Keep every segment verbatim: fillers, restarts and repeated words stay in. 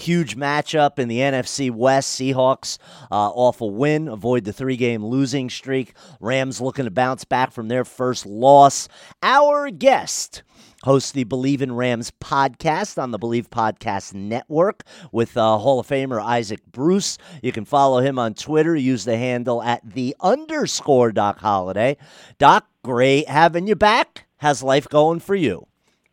huge matchup in the N F C West. Seahawks uh, off a win, avoid the three-game losing streak. Rams looking to bounce back from their first loss. Our guest hosts the Believe in Rams podcast on the Believe Podcast Network with uh, Hall of Famer Isaac Bruce. You can follow him on Twitter. Use the handle at the underscore Doc Holliday. Doc, great having you back. How's life going for you?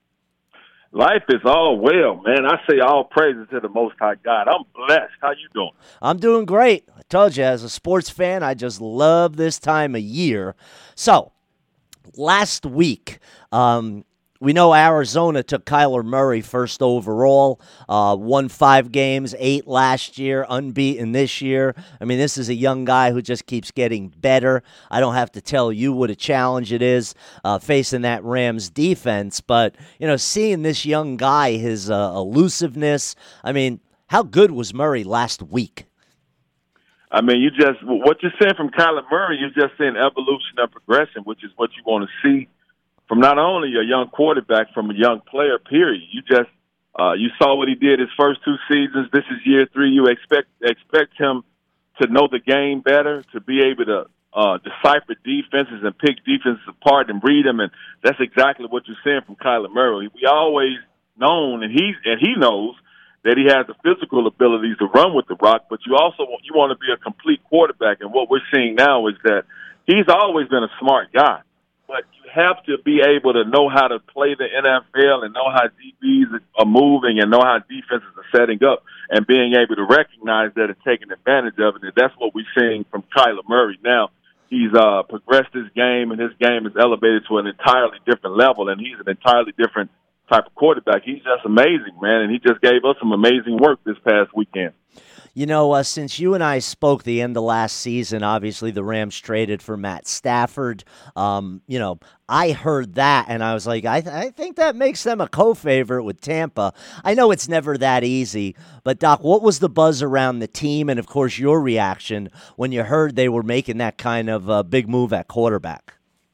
Life is all well, man. I say all praises to the Most High God. I'm blessed. How you doing? I'm doing great. I told you, as a sports fan, I just love this time of year. So, last week, um, we know Arizona took Kyler Murray first overall, uh, won five games, eight last year, unbeaten this year. I mean, this is a young guy who just keeps getting better. I don't have to tell you what a challenge it is uh, facing that Rams defense. But, you know, seeing this young guy, his uh, elusiveness, I mean, how good was Murray last week? I mean, you just, what you're saying from Kyler Murray, you're just saying evolution and progression, which is what you want to see from not only a young quarterback, from a young player, period. You just uh, you saw what he did his first two seasons. This is year three. You expect expect him to know the game better, to be able to uh, decipher defenses and pick defenses apart and read them, and that's exactly what you're seeing from Kyler Murray. We always known, and he and he knows that he has the physical abilities to run with the rock, but you also want, you want to be a complete quarterback, and what we're seeing now is that he's always been a smart guy. But you have to be able to know how to play the N F L and know how D Bs are moving and know how defenses are setting up and being able to recognize that and taking advantage of it. And that's what we're seeing from Kyler Murray now. He's uh, progressed his game, and his game is elevated to an entirely different level, and he's an entirely different type of quarterback. He's just amazing, man, and he just gave us some amazing work this past weekend. You know, uh, since you and I spoke the end of last season, obviously the Rams traded for Matt Stafford. Um, you know, I heard that, and I was like, I, th- I think that makes them a co-favorite with Tampa. I know it's never that easy, but, Doc, what was the buzz around the team and, of course, your reaction when you heard they were making that kind of uh, big move at quarterback?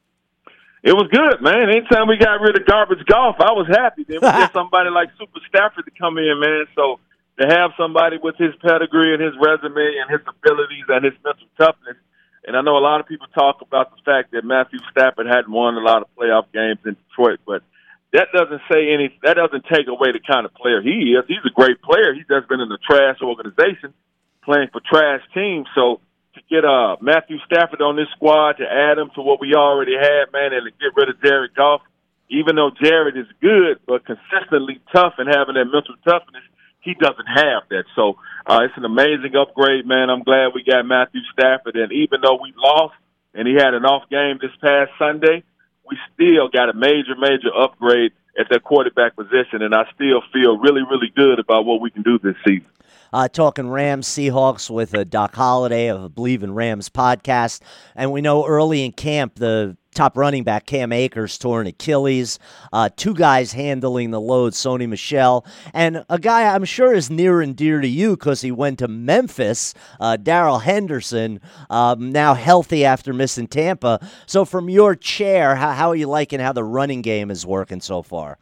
It was good, man. Anytime we got rid of garbage golf, I was happy. Then we get somebody like Super Stafford to come in, man, so to have somebody with his pedigree and his resume and his abilities and his mental toughness. And I know a lot of people talk about the fact that Matthew Stafford hadn't won a lot of playoff games in Detroit, but that doesn't say any, that doesn't take away the kind of player he is. He's a great player. He's just been in a trash organization playing for trash teams. So to get uh, Matthew Stafford on this squad, to add him to what we already had, man, and to get rid of Jared Goff, even though Jared is good but consistently tough and having that mental toughness, he doesn't have that. So uh, it's an amazing upgrade, man. I'm glad we got Matthew Stafford. And even though we lost and he had an off game this past Sunday, we still got a major, major upgrade at that quarterback position. And I still feel really, really good about what we can do this season. Uh, talking Rams, Seahawks with uh, Doc Holliday of the Believe in Rams podcast. And we know early in camp, the top running back, Cam Akers, tore an Achilles. Uh, two guys handling the load, Sony Michel. And a guy I'm sure is near and dear to you because he went to Memphis, uh, Darrell Henderson, um, now healthy after missing Tampa. So from your chair, how, how are you liking how the running game is working so far?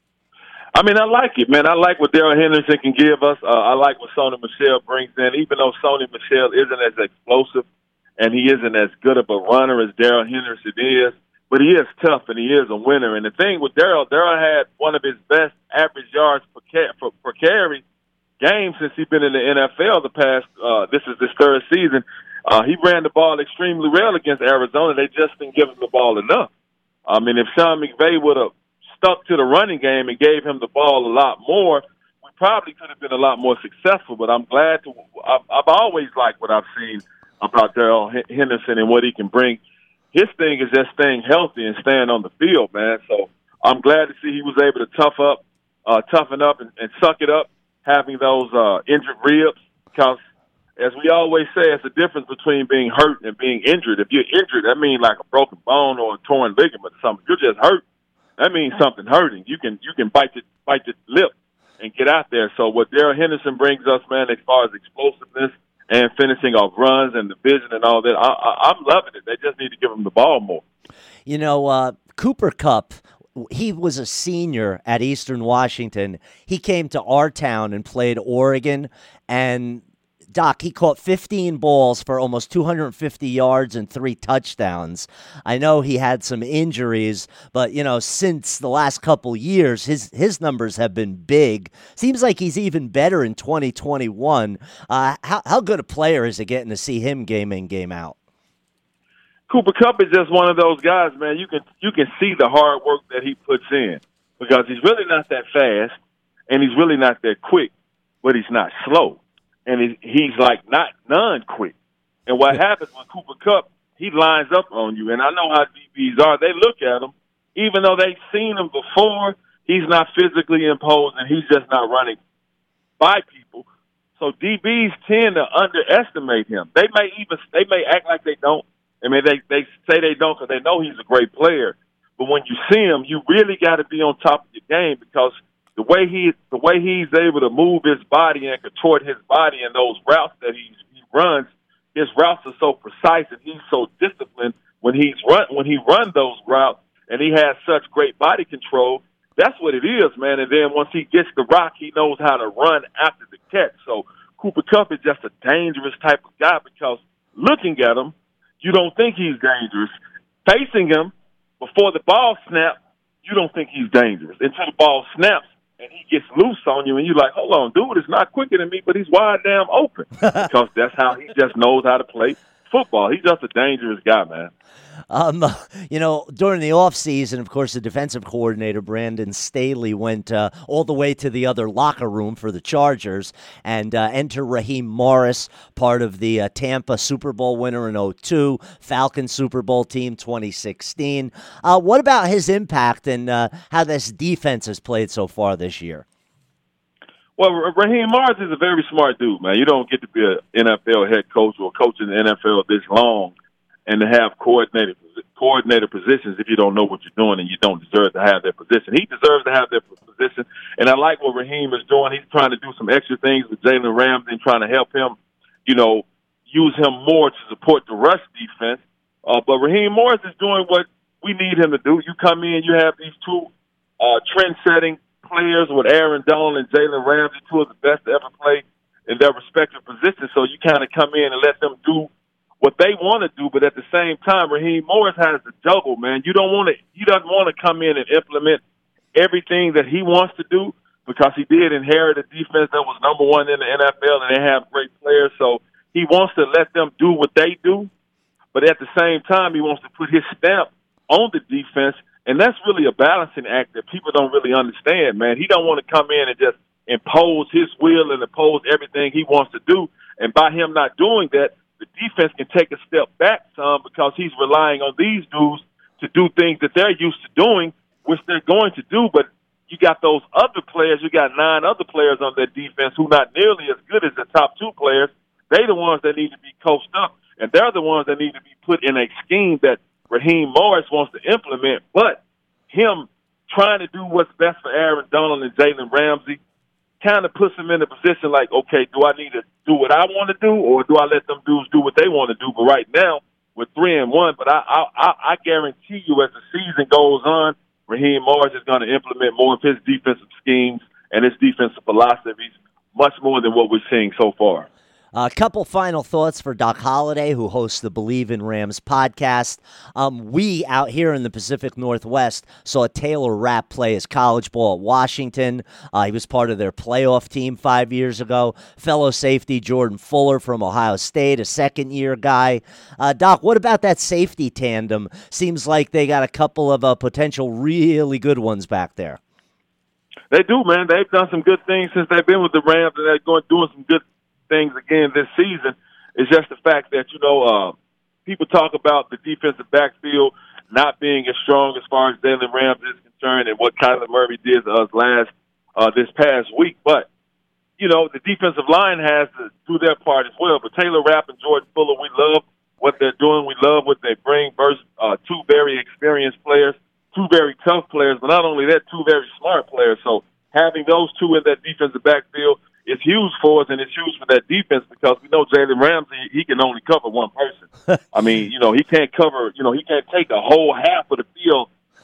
I mean, I like it, man. I like what Darrell Henderson can give us. Uh, I like what Sony Michel brings in, even though Sony Michel isn't as explosive and he isn't as good of a runner as Darrell Henderson is, but he is tough and he is a winner. And the thing with Darrell, Darrell had one of his best average yards per, ca- per, per carry game since he's been in the N F L the past, uh, this is his third season. Uh, he ran the ball extremely well against Arizona. They just didn't give him the ball enough. I mean, if Sean McVay would have stuck to the running game and gave him the ball a lot more, we probably could have been a lot more successful. But I'm glad to – I've, I've always liked what I've seen about Darrell Henderson and what he can bring. His thing is just staying healthy and staying on the field, man. So I'm glad to see he was able to tough up, uh, toughen up and, and suck it up, having those uh, injured ribs. Because, as we always say, it's the difference between being hurt and being injured. If you're injured, that means like a broken bone or a torn ligament or something. If you're just hurt, that means something hurting. You can you can bite the bite the lip and get out there. So what Darrell Henderson brings us, man, as far as explosiveness and finishing off runs and the vision and all that, I, I, I'm loving it. They just need to give him the ball more. You know, uh, Cooper Kupp, he was a senior at Eastern Washington. He came to our town and played Oregon, and Doc, he caught fifteen balls for almost two hundred fifty yards and three touchdowns. I know he had some injuries, but, you know, since the last couple years, his his numbers have been big. Seems like he's even better in twenty twenty-one. Uh, how, how good a player is it getting to see him game in, game out? Cooper Kupp is just one of those guys, man. You can you can see the hard work that he puts in because he's really not that fast and he's really not that quick, but he's not slow. And he, he's like not non-quick. And what happens when Cooper Kupp, he lines up on you. And I know how D Bs are. They look at him, even though they've seen him before, he's not physically imposing. He's just not running by people. So D Bs tend to underestimate him. They may even they may act like they don't. I mean, they, they say they don't because they know he's a great player. But when you see him, you really got to be on top of your game because the way he the way he's able to move his body and contort his body in those routes that he he runs, his routes are so precise and he's so disciplined when he's run when he runs those routes and he has such great body control. That's what it is, man. And then once he gets the rock, he knows how to run after the catch. So Cooper Kupp is just a dangerous type of guy because looking at him, you don't think he's dangerous. Facing him before the ball snaps, you don't think he's dangerous until the ball snaps. And he gets loose on you, and you're like, hold on, dude, is not quicker than me, but he's wide damn open. Because that's how he just knows how to play football. He's just a dangerous guy, man. Um, you know, during the offseason, of course, the defensive coordinator, Brandon Staley, went uh, all the way to the other locker room for the Chargers and uh, enter Raheem Morris, part of the uh, Tampa Super Bowl winner in oh two, Falcons Super Bowl team twenty sixteen. Uh, what about his impact and uh, how this defense has played so far this year? Well, Raheem Morris is a very smart dude, man. You don't get to be an N F L head coach or coach in the N F L this long and to have coordinator coordinator positions if you don't know what you're doing and you don't deserve to have that position. He deserves to have that position, and I like what Raheem is doing. He's trying to do some extra things with Jalen Ramsey and trying to help him, you know, use him more to support the rush defense. Uh, but Raheem Morris is doing what we need him to do. You come in, you have these two uh, trend-setting players with Aaron Donald and Jalen Ramsey, two of the best to ever play in their respective positions. So you kind of come in and let them do what they want to do, but at the same time, Raheem Morris has the juggle, man. You don't want to. He doesn't want to come in and implement everything that he wants to do because he did inherit a defense that was number one in the N F L, and they have great players. So he wants to let them do what they do, but at the same time, he wants to put his stamp on the defense, and that's really a balancing act that people don't really understand, man. He don't want to come in and just impose his will and impose everything he wants to do, and by him not doing that, the defense can take a step back some because he's relying on these dudes to do things that they're used to doing, which they're going to do. But you got those other players, you got nine other players on their defense who not nearly as good as the top two players. They're the ones that need to be coached up, and they're the ones that need to be put in a scheme that Raheem Morris wants to implement. But him trying to do what's best for Aaron Donald and Jalen Ramsey kind of puts him in a position like, okay, do I need to do what I want to do, or do I let them dudes do what they want to do? But right now, we're three and one. But I, I, I guarantee you, as the season goes on, Raheem Morris is going to implement more of his defensive schemes and his defensive philosophies, much more than what we're seeing so far. A couple final thoughts for Doc Holliday, who hosts the Believe in Rams podcast. Um, we, out here in the Pacific Northwest, saw Taylor Rapp play his college ball at Washington. Uh, he was part of their playoff team five years ago. Fellow safety Jordan Fuller from Ohio State, a second-year guy. Uh, Doc, what about that safety tandem? Seems like they got a couple of uh, potential really good ones back there. They do, man. They've done some good things since they've been with the Rams, and they're going doing some good things again this season. Is just the fact that, you know, uh, people talk about the defensive backfield not being as strong as far as Jalen Ramsey is concerned and what Kyler Murray did to us last uh, this past week. But, you know, the defensive line has to do their part as well. But Taylor Rapp and Jordan Fuller, we love what they're doing. We love what they bring. Versus uh, two very experienced players, two very tough players, but not only that, two very smart players. So having those two in that defensive backfield is huge for us, and it's huge for that defense because we know Jalen Ramsey, he can only cover one person. I mean, you know, he can't cover, you know, he can't take a whole half of the field,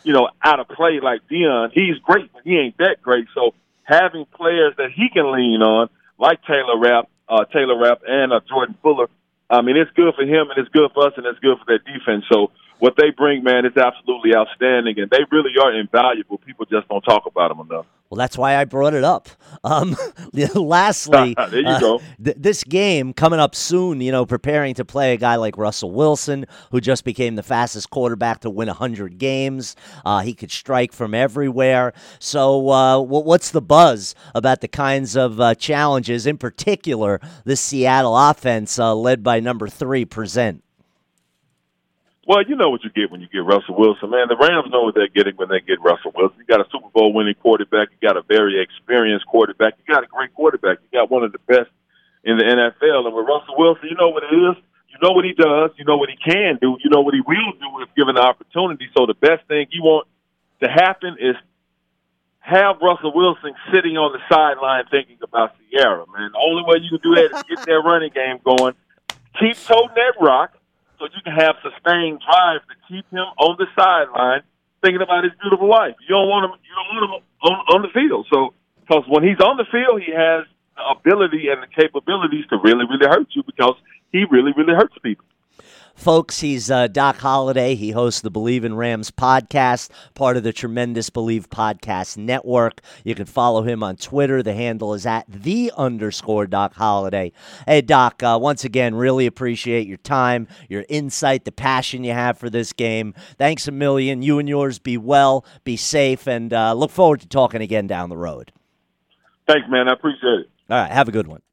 you know, out of play like Deion. He's great, but he ain't that great. So having players that he can lean on, like Taylor Rapp, uh, Taylor Rapp and uh, Jordan Fuller, I mean, it's good for him and it's good for us and it's good for their defense. So what they bring, man, is absolutely outstanding, and they really are invaluable. People just don't talk about them enough. Well, that's why I brought it up. Um, lastly, there you uh, go. Th- this game coming up soon, you know, preparing to play a guy like Russell Wilson, who just became the fastest quarterback to win one hundred games. Uh, he could strike from everywhere. So uh, w- what's the buzz about the kinds of uh, challenges, in particular, this Seattle offense uh, led by number three present? Well, you know what you get when you get Russell Wilson, man. The Rams know what they're getting when they get Russell Wilson. You got a Super Bowl winning quarterback. You got a very experienced quarterback. You got a great quarterback. You got one of the best in the N F L. And with Russell Wilson, you know what it is. You know what he does. You know what he can do. You know what he will do if given the opportunity. So the best thing you want to happen is have Russell Wilson sitting on the sideline thinking about Sierra, man. The only way you can do that is get that running game going. Keep toting that rock, so you can have sustained drive to keep him on the sideline thinking about his beautiful life. You don't want him. You don't want him on, on the field. So, because when he's on the field, he has the ability and the capabilities to really, really hurt you because he really, really hurts people. Folks, he's uh, Doc Holliday. He hosts the Believe in Rams podcast, part of the Tremendous Believe podcast network. You can follow him on Twitter. The handle is at the underscore Doc Holliday. Hey, Doc, uh, once again, really appreciate your time, your insight, the passion you have for this game. Thanks a million. You and yours be well, be safe, and uh, look forward to talking again down the road. Thanks, man. I appreciate it. All right, have a good one.